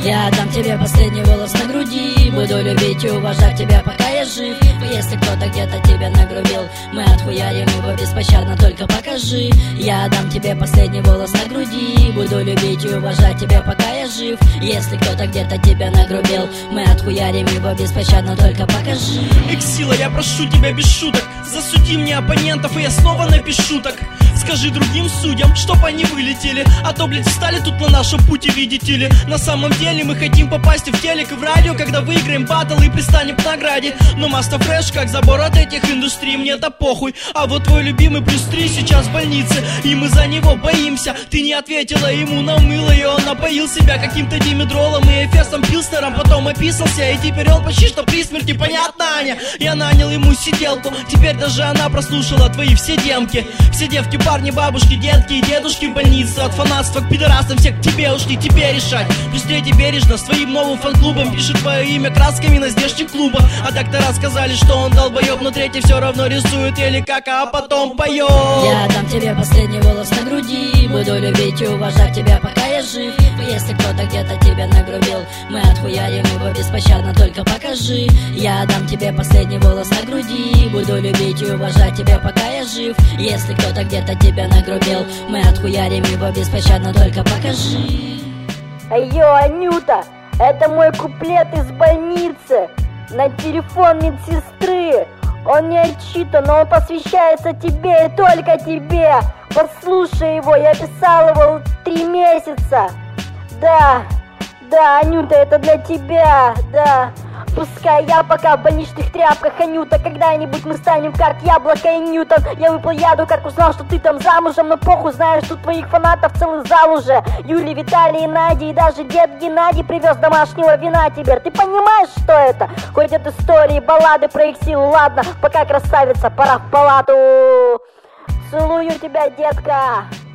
Я дам тебе последний волос на груди, буду любить и уважать тебя, пока я жив. Если кто-то где-то тебя нагрубил, мы отхуярим его беспощадно, только покажи. Я дам тебе последний волос на груди, буду любить и уважать тебя, пока я жив. Если кто-то где-то тебя нагрубил, мы отхуярим его беспощадно, только покажи. Эксила, я прошу тебя без шуток, засуди мне оппонентов, и я снова напишу так. Скажи другим судьям, чтоб они вылетели, а то, блядь, встали тут на нашем пути, видите ли. На самом деле мы хотим попасть в телек и в радио, когда выиграем баттл и пристанем к награде. Но Маста Фреш как забор от этих индустрий, мне-то похуй. А вот твой любимый +3 сейчас в больнице, и мы за него боимся. Ты не ответила ему на мыло, и он напоил себя каким-то димедролом и эфесом пилснером, потом описался, и теперь он почти что при смерти, понятно, Аня? Я нанял ему сиделку, теперь даже она прослушала твои все демки. Все девки, парни, бабушки, детки и дедушки в больнице. От фанатства к пидорасам все к тебе ушли, тебе решать. +3 бережно с твоим новым фан-клубом пишет твое имя красками на здешних клубах. А доктора сказали, что он долбоеб, но третий все равно рисует или как, а потом поет. Я дам тебе последний волос на груди, буду любить и уважать тебя, пока я жив. Если кто-то где-то тебя нагрубил, мы отхуярим его беспощадно, только покажи. Я дам тебе последний волос на груди, буду любить и уважать тебя, пока я жив. Если кто-то где-то тебя нагрубил, мы отхуярим его беспощадно, только покажи. Йо, Анюта, это мой куплет из больницы на телефон медсестры. Он не отчитан, но он посвящается тебе и только тебе. Послушай его, я писал его 3 месяца. Да, Анюта, это для тебя, да. Пускай я пока в больничных тряпках, Анюта, когда-нибудь мы станем как Яблоко и Ньютон. Я выпил яду, как узнал, что ты там замужем, но похуй, знаешь, тут твоих фанатов целый зал уже. Юлий, Виталий и Надя, и даже дед Геннадий привез домашнего вина тебе. Ты понимаешь, что это? Ходят истории, баллады про их силу, ладно, пока красавица, пора в палату. Целую тебя, детка.